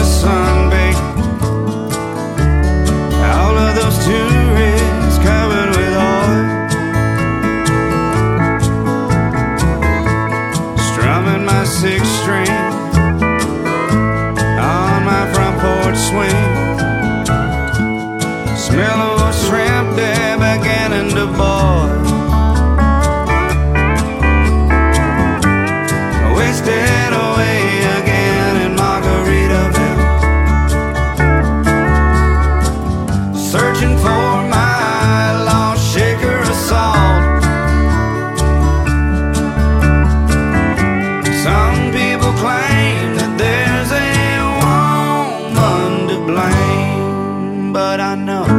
sunbaked. All of those tourists covered with oil, strumming my sixth string on my front porch swing. Smell of shrimp there beginning to boil. Wasted away again in Margaritaville, searching for my lost shaker of salt. Some people claim that there's a woman to blame, but I know